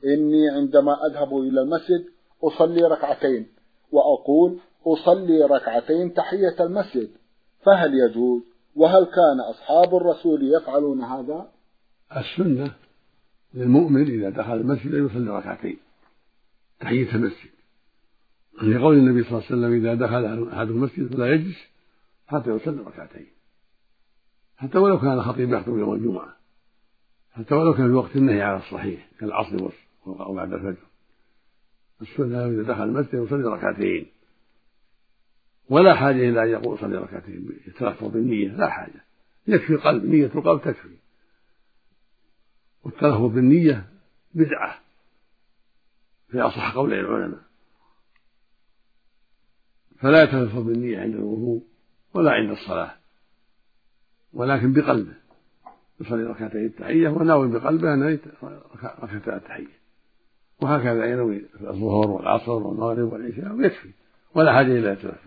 إني عندما أذهب إلى المسجد أصلي ركعتين، وأقول أصلي ركعتين تحية المسجد، فهل يجوز؟ وهل كان أصحاب الرسول يفعلون هذا؟ السنة للمؤمن إذا دخل المسجد أن يصلي ركعتين تحية المسجد، لقول النبي صلى الله عليه وسلم إذا دخل أحد المسجد فلا يجلس حتى يصلي ركعتين، حتى ولو كان الخطيب يخطب يوم الجمعة، حتى ولو كان في وقت النهي على الصحيح كالعصر أو بعد الفجر. السنة إذا دخل المسجد يصلي ركعتين، ولا حاجة إلى أن يقول صلي ركعتين يتلفظ بالنية، لا حاجة، يكفي قلب، نية القلب تكفي، والتلفظ بالنية بدعة في أصح قولي العلماء، فلا يتلفظ بالنية عند الوضوء ولا عند الصلاة، ولكن بقلبه يصلي ركعتين التحية وناوي بقلبه أن ركعتين التحية، وهكذا ينوي في الظهر والعصر والمغرب والعشاء ويكفي، ولا حاجة إلى يتلفظ.